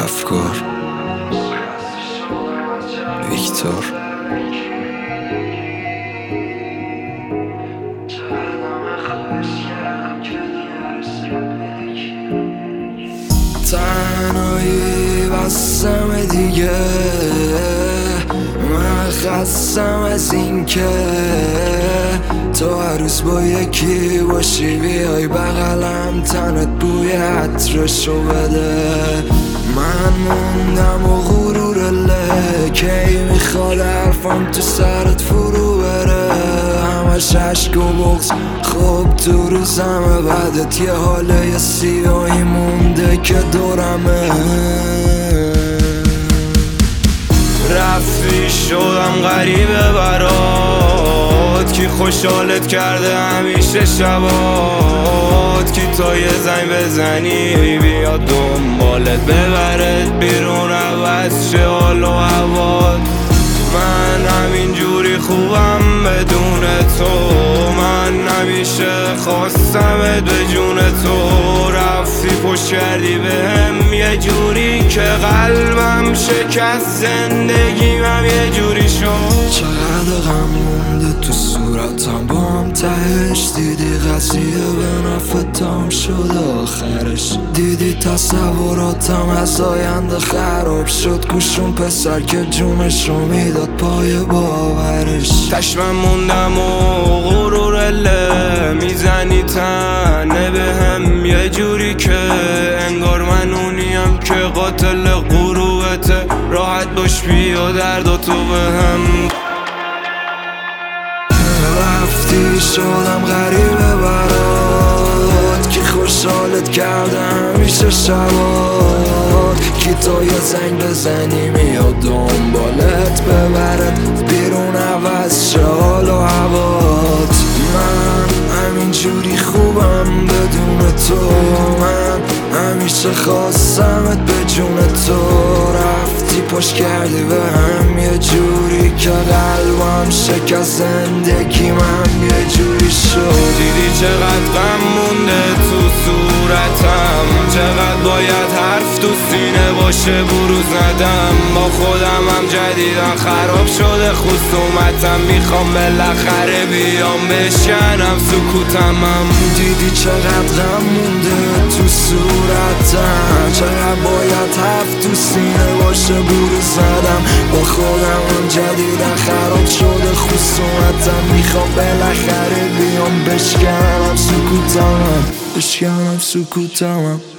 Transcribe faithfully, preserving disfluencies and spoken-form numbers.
افکار ویکتور. تنهایی بستم دیگه، من خستم از این که تو هر روز با یکی باشی، بیای بغلم تنت بوی عطرشو بده. من موندم و غرور لکی میخواد حرفم تو سرت فرو بره، همش عشق و بغض. خب تو روزم بعدت یه حاله یه سیاهی مونده که دورمه. رفتی شدم غریبه برات، کی خوشحالت کرده همیشه شبات، کی تا یه زنگ بزنی بیاد دنبالت ببرت بیرون عوض شه حال و هوات. من همینجوری خوبم بدون تو، من همیشه خواستمت به جون تو. رفتی پشت کردی بهم یه جوری که قلبم شکست، زندگیم هم یه جوری شد. چقدر غم مونده تو صورتم، با هم تهش دیدی قضیه به نفعتم شد آخرش. دیدی تصوراتم از آینده خراب شد، گوشون پسر که جونش رو میداد پای باورش. تش من موندم و غرور له میزنی تنه به هم یه جوری که انگار من اونیم که قاتل غروبته. راحت باش بیا درد و تو به هم. رفتی شدم غریبه برات، کی خوشحالت کرده همیشه شبات، کی تو یه زنگ بزنی میاد دنبالت ببرت بیرون عوض شه حال و هوات. من همینجوری خوبم بدون تو، من همیشه خواستمت به جون تو. رفتی پشت کردی به هم یه جوری که قلبم شکست، زندگی من یه جوری شد. دیدی چقدر غم مونده تو صورتم، چقدر باید حرف تو سینه باشه بروز ندم. با خودم هم جدیدن خراب شده خصومتم، میخوام بالاخره بیام بشکنم سکوتمم. دیدی چقدر غم مونده تو صورتم، چقدر باید حرف تو سینه باشه بروز ندم. با خودم هم جدیدن خراب شده خصومتم، میخوام بالاخره بیام بشکنم سکوتمم، بشکنم سکوتمم.